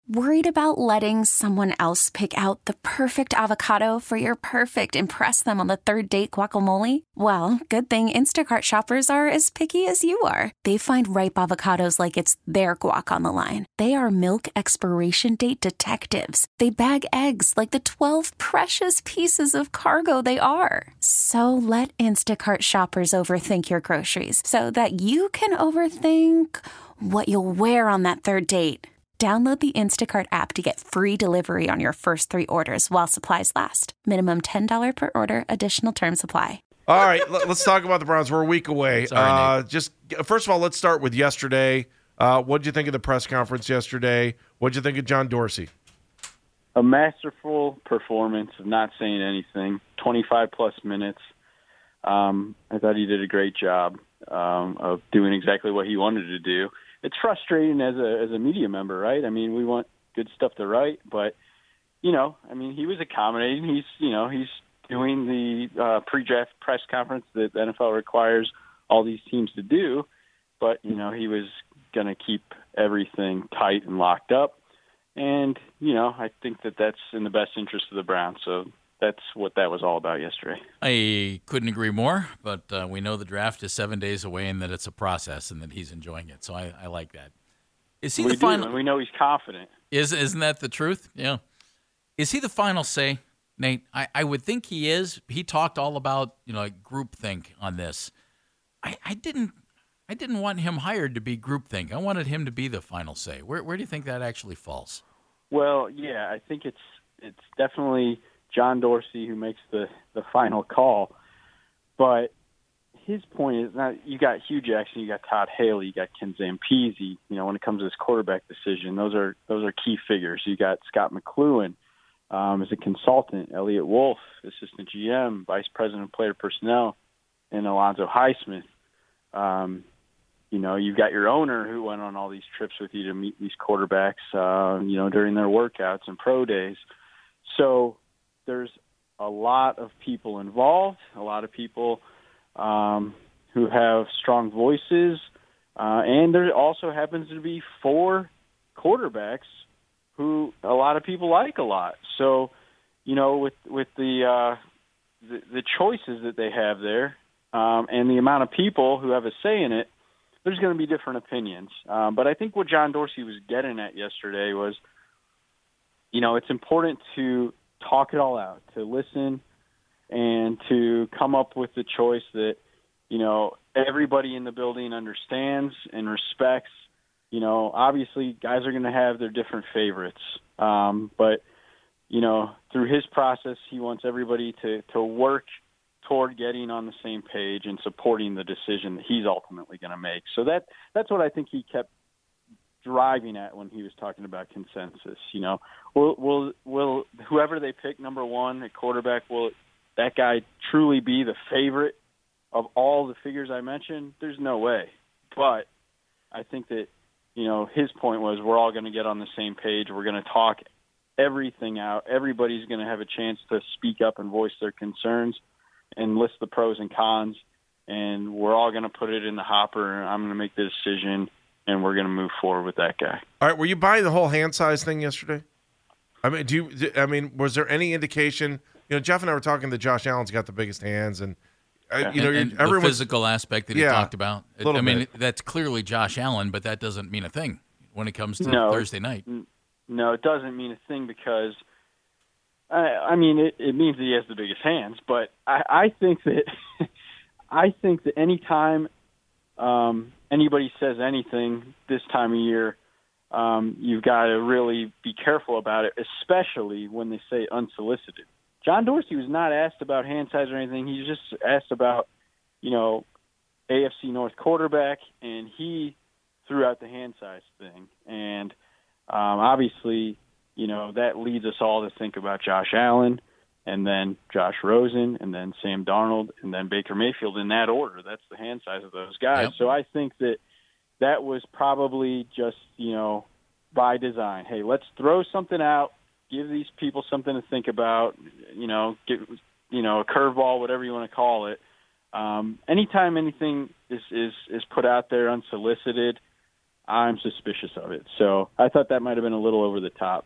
Worried about letting someone else pick out the perfect avocado for your perfect impress them on the third date guacamole? Well, good thing Instacart shoppers are as picky as you are. They find ripe avocados like it's their guac on the line. They are milk expiration date detectives. They bag eggs like the 12 precious pieces of cargo they are. So let Instacart shoppers overthink your groceries so that you can overthink what you'll wear on that third date. Download the Instacart app to get free delivery on your first 3 orders while supplies last. Minimum $10 per order. Additional terms apply. All right, let's talk about the Browns. We're a week away. Sorry, just first of all, let's start with yesterday. What did you think of the press conference yesterday? What did you think of John Dorsey? A masterful performance of not saying anything, 25-plus minutes. I thought he did a great job of doing exactly what he wanted to do. It's frustrating as a media member, right? I mean, we want good stuff to write, but he was accommodating. He's doing the pre-draft press conference that the NFL requires all these teams to do, but he was going to keep everything tight and locked up, and I think that's in the best interest of the Browns. So that's what that was all about yesterday. I couldn't agree more, but we know the draft is 7 days away and that it's a process and that he's enjoying it. So I like that. Is he the final? And we know he's confident. Isn't that the truth? Yeah. Is he the final say, Nate? I would think he is. He talked all about groupthink on this. I didn't want him hired to be groupthink. I wanted him to be the final say. Where do you think that actually falls? Well, yeah, I think it's definitely John Dorsey who makes the final call. But his point is not you got Hugh Jackson, you got Todd Haley, you got Ken Zampese. When it comes to this quarterback decision, those are key figures. You got Scott McCloughan as a consultant, Elliot Wolf, assistant GM, vice president of player personnel, and Alonzo Highsmith. You've got your owner who went on all these trips with you to meet these quarterbacks, during their workouts and pro days. So there's a lot of people involved, a lot of people who have strong voices, and there also happens to be 4 quarterbacks who a lot of people like a lot. So, with the choices that they have there, and the amount of people who have a say in it, there's going to be different opinions. But I think what John Dorsey was getting at yesterday was, it's important to talk it all out, to listen, and to come up with the choice that, everybody in the building understands and respects. Obviously guys are going to have their different favorites. But, through his process, he wants everybody to work toward getting on the same page and supporting the decision that he's ultimately going to make. So that's what I think he kept driving at when he was talking about consensus. Will whoever they pick number 1 at quarterback, will that guy truly be the favorite of all the figures I mentioned? There's no way. But I think that, his point was we're all going to get on the same page. We're going to talk everything out. Everybody's going to have a chance to speak up and voice their concerns and list the pros and cons, and we're all going to put it in the hopper. I'm going to make the decision, and we're going to move forward with that guy. All right, were you buying the whole hand size thing yesterday? Was there any indication? Jeff and I were talking that Josh Allen's got the biggest hands, and the physical aspect that he talked about. Bit. That's clearly Josh Allen, but that doesn't mean a thing when it comes to Thursday night. No, it doesn't mean a thing because, it means that he has the biggest hands. But I think that anytime anybody says anything this time of year, you've got to really be careful about it, especially when they say unsolicited. John Dorsey was not asked about hand size or anything. He was just asked about, AFC North quarterback, and he threw out the hand size thing. And obviously, that leads us all to think about Josh Allen, and then Josh Rosen, and then Sam Darnold, and then Baker Mayfield in that order. That's the hand size of those guys. Yep. So I think that was probably just, by design. Hey, let's throw something out. Give these people something to think about, get a curveball, whatever you want to call it. Anytime anything is put out there unsolicited, I'm suspicious of it. So I thought that might have been a little over the top.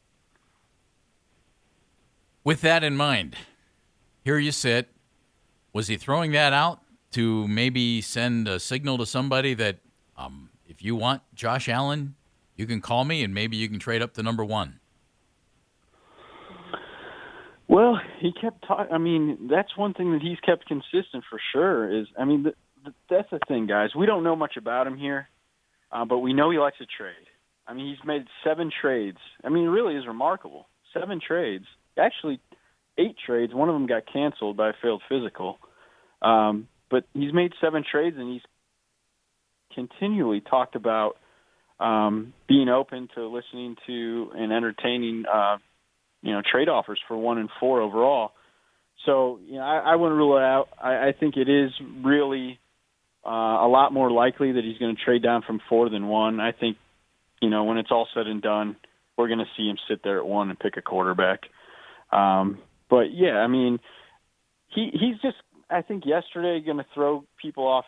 With that in mind, here you sit. Was he throwing that out to maybe send a signal to somebody that if you want Josh Allen, you can call me and maybe you can trade up to number 1? Well, he kept talking. I mean, that's one thing that he's kept consistent for sure is, I mean, that's the thing, guys. We don't know much about him here, but we know he likes to trade. I mean, he's made 7 trades. I mean, it really is remarkable. 7 trades. Actually, 8 trades. One of them got canceled by a failed physical. But he's made 7 trades, and he's continually talked about being open to listening to and entertaining, trade offers for 1 and 4 overall. So, I wouldn't rule it out. I think it is really a lot more likely that he's going to trade down from 4 than 1. I think, when it's all said and done, we're going to see him sit there at 1 and pick a quarterback. But, yeah, I mean, he's just, I think, yesterday going to throw people off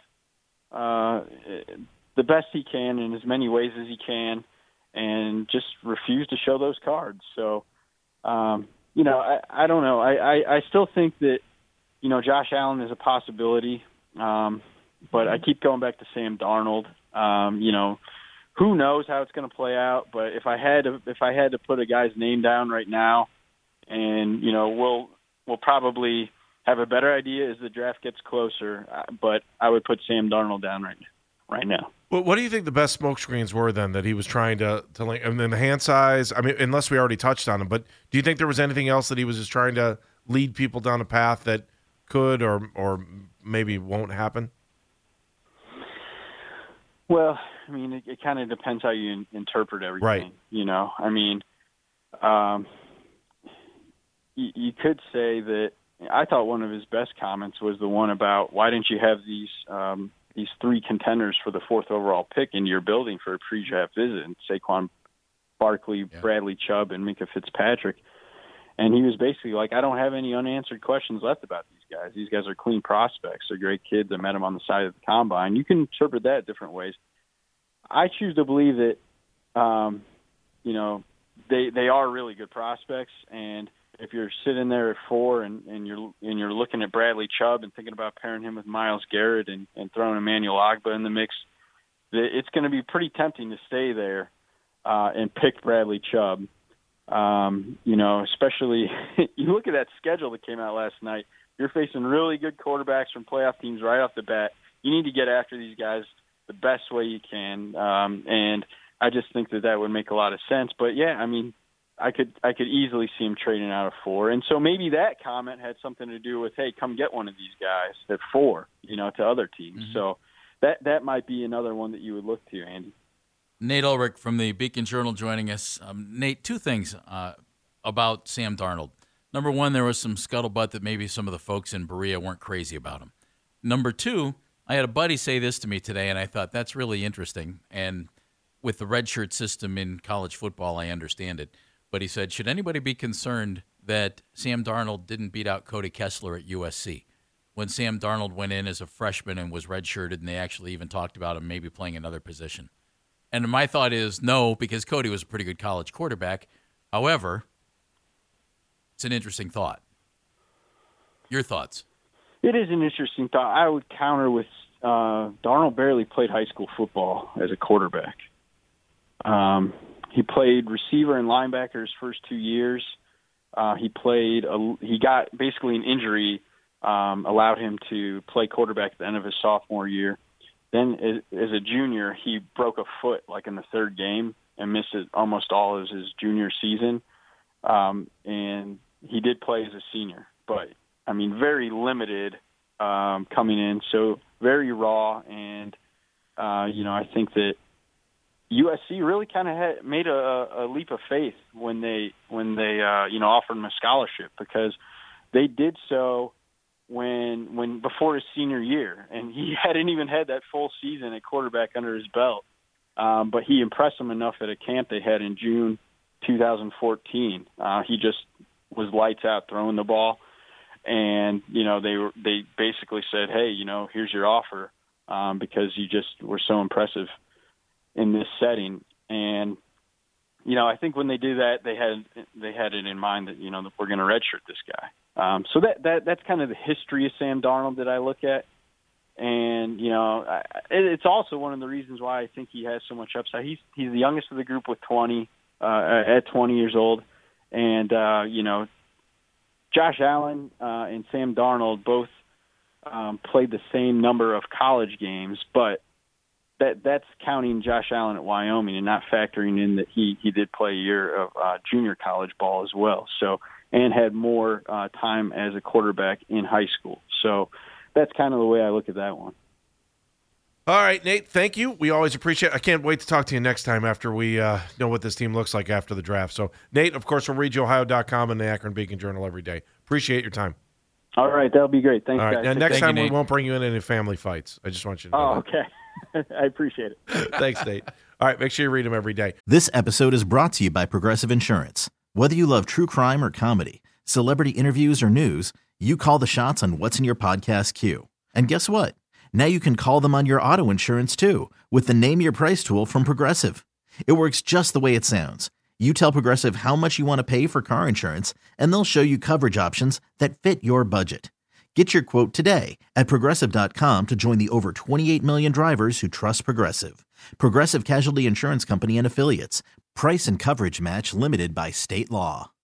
the best he can in as many ways as he can and just refuse to show those cards. So, I don't know. I still think that, Josh Allen is a possibility, but I keep going back to Sam Darnold. Who knows how it's going to play out, but if I had to put a guy's name down right now, and, we'll probably have a better idea as the draft gets closer, but I would put Sam Darnold down right now. Well, what do you think the best smokescreens were then that he was trying to link? And then the hand size, I mean, unless we already touched on him, but do you think there was anything else that he was just trying to lead people down a path that could or maybe won't happen? Well, I mean, it kind of depends how you interpret everything. Right. I mean, you could say that I thought one of his best comments was the one about why didn't you have these 3 contenders for the 4th overall pick into your building for a pre-draft visit, and Saquon Barkley, Bradley Chubb, and Minkah Fitzpatrick. And he was basically like, I don't have any unanswered questions left about these guys. These guys are clean prospects. They're great kids. I met them on the side of the combine. You can interpret that different ways. I choose to believe that, they are really good prospects. And if you're sitting there at 4 and you're looking at Bradley Chubb and thinking about pairing him with Myles Garrett and throwing Emmanuel Ogbah in the mix, it's going to be pretty tempting to stay there and pick Bradley Chubb. Especially you look at that schedule that came out last night. You're facing really good quarterbacks from playoff teams right off the bat. You need to get after these guys the best way you can, and I just think that would make a lot of sense. But yeah, I mean, I could easily see him trading out of 4, and so maybe that comment had something to do with, hey, come get one of these guys at 4, to other teams. Mm-hmm. So that might be another one that you would look to, Andy. Nate Ulrich from the Beacon Journal joining us. Nate, 2 things about Sam Darnold. Number 1, there was some scuttlebutt that maybe some of the folks in Berea weren't crazy about him. Number 2, I had a buddy say this to me today, and I thought that's really interesting. And with the redshirt system in college football, I understand it. But he said, should anybody be concerned that Sam Darnold didn't beat out Cody Kessler at USC when Sam Darnold went in as a freshman and was redshirted, and they actually even talked about him maybe playing another position? And my thought is no, because Cody was a pretty good college quarterback. However, it's an interesting thought. Your thoughts? It is an interesting thought. I would counter with Darnold barely played high school football as a quarterback. He played receiver and linebacker his first 2 years. He got basically an injury allowed him to play quarterback at the end of his sophomore year. Then as a junior, he broke a foot like in the 3rd game and missed it almost all of his junior season. And he did play as a senior, but I mean, very limited coming in, so very raw. And, I think that USC really kind of made a leap of faith when they offered him a scholarship, because they did so when before his senior year, and he hadn't even had that full season at quarterback under his belt. But he impressed them enough at a camp they had in June 2014. He just was lights out throwing the ball, and they basically said, hey, here's your offer, because you just were so impressive. in this setting. And, I think when they do that, they had it in mind that, that we're going to redshirt this guy. So that's kind of the history of Sam Darnold that I look at. And, it's also one of the reasons why I think he has so much upside. He's the youngest of the group with 20, at 20 years old. And, Josh Allen and Sam Darnold both played the same number of college games, but that's counting Josh Allen at Wyoming and not factoring in that he did play a year of junior college ball as well. So, and had more time as a quarterback in high school. So that's kind of the way I look at that one. All right, Nate, thank you. We always appreciate it. I can't wait to talk to you next time after we know what this team looks like after the draft. So, Nate, of course, we'll read you Ohio.com and the Akron Beacon Journal every day. Appreciate your time. All right, that'll be great. Thanks, all right, guys. now, next Thank time you, we Nate. won't bring you in any family fights. I just want you to know. Oh, okay. I appreciate it. Thanks, Nate. All right, make sure you read them every day. This episode is brought to you by Progressive Insurance. Whether you love true crime or comedy, celebrity interviews or news, you call the shots on what's in your podcast queue. And guess what? Now you can call them on your auto insurance too with the Name Your Price tool from Progressive. It works just the way it sounds. You tell Progressive how much you want to pay for car insurance, and they'll show you coverage options that fit your budget. Get your quote today at Progressive.com to join the over 28 million drivers who trust Progressive. Progressive Casualty Insurance Company and Affiliates. Price and coverage match limited by state law.